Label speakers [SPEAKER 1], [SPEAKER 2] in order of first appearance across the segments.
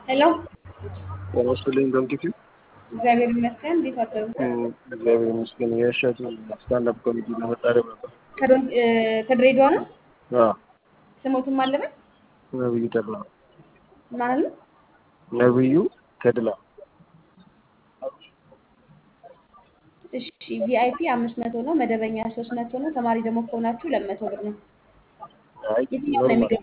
[SPEAKER 1] ሄሎ
[SPEAKER 2] ወስልኝ ደምቲቲ
[SPEAKER 1] እግዚአብሔር ይመስገን። እንዴት አደሩ?
[SPEAKER 2] እግዚአብሔር ይመስገን። የእሸቱ ስታንዳፕ ኮሜዲ ለመታረብ ነበር።
[SPEAKER 1] ከድሬዳዋ ነው።
[SPEAKER 2] አዎ
[SPEAKER 1] ስሞትም አለበት
[SPEAKER 2] ነብዩ ተድላ
[SPEAKER 1] ማለት ነው።
[SPEAKER 2] ነብዩ ተድላ።
[SPEAKER 1] እሺ ቪአይፒ 500 ነው። መደበኛ 300 ነው። ተማሪ ደግሞ ከሆናችሁ 200 ብር ነው።
[SPEAKER 2] አይ
[SPEAKER 1] የትኛው ነው
[SPEAKER 2] ኖርማል
[SPEAKER 1] የሚገባው?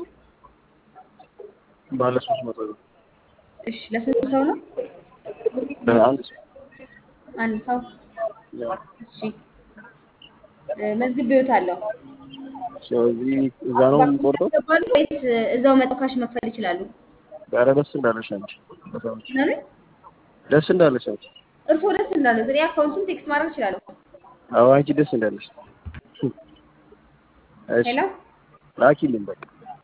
[SPEAKER 2] ባለ 300 ነው።
[SPEAKER 1] እሺ ለስንት ሰው ነው?
[SPEAKER 2] ለአንድ ሰው
[SPEAKER 1] አንድ ሰው።
[SPEAKER 2] ያው
[SPEAKER 1] እሺ መዝግቤዎታለሁ።
[SPEAKER 2] ስለዚህ እዛ ነው የምቆርጠው።
[SPEAKER 1] ያስገባሉ ወይስ እዛው መጥተው ካሽ መክፈል ይችላሉ?
[SPEAKER 2] ኧረ ደስ እንዳለሽ አንቺ
[SPEAKER 1] ለምን
[SPEAKER 2] ደስ እንዳለሽ አንቺ።
[SPEAKER 1] እርስዎ ደስ እንዳለ እኔ አካውንቱን ቴክስት ማድረግ እችላለሁ።
[SPEAKER 2] አዎ አንቺ ደስ እንዳለሽ። እሺ
[SPEAKER 1] ሄሎ
[SPEAKER 2] ላኪልኝ በቃ።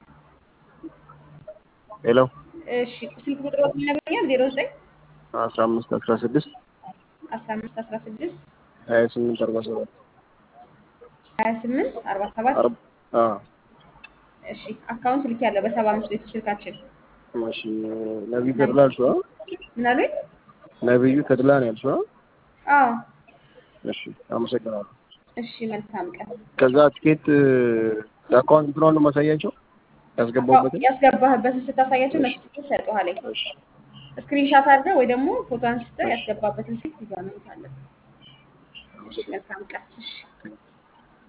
[SPEAKER 2] ሄሎ
[SPEAKER 1] እሺ ስልክ ቁጥሮት ይነግረኛል? 09
[SPEAKER 2] 15 16
[SPEAKER 1] 15 16
[SPEAKER 2] 28 47
[SPEAKER 1] 28 47
[SPEAKER 2] አዎ
[SPEAKER 1] እሺ አካውንት ልክ ያለው በ75 ቤት ስልካችን።
[SPEAKER 2] እሺ ነብዩ ተድላ አልሽው?
[SPEAKER 1] ምን አሉኝ?
[SPEAKER 2] ነብዩ ተድላ ነው ያልሽው?
[SPEAKER 1] አዎ
[SPEAKER 2] እሺ አመሰግናለሁ።
[SPEAKER 1] እሺ መልካም ቀን።
[SPEAKER 2] ከዛ ትኬት አካውንት እንትኑን ነው ማሳያቸው ያስገባሁበትን።
[SPEAKER 1] ያስገባህበትን ስታሳያቸው
[SPEAKER 2] እሺ
[SPEAKER 1] እነሱ ትኬት ሰጥተዋል።
[SPEAKER 2] እሺ
[SPEAKER 1] ስክሪንሻት አድርገህ ወይ ደግሞ ፎቶ አንስተህ
[SPEAKER 2] እሺ
[SPEAKER 1] ያስገባበትን ስልክ ይዘህ መምጣት አለብህ። እሺ መልካም ቀን። እሺ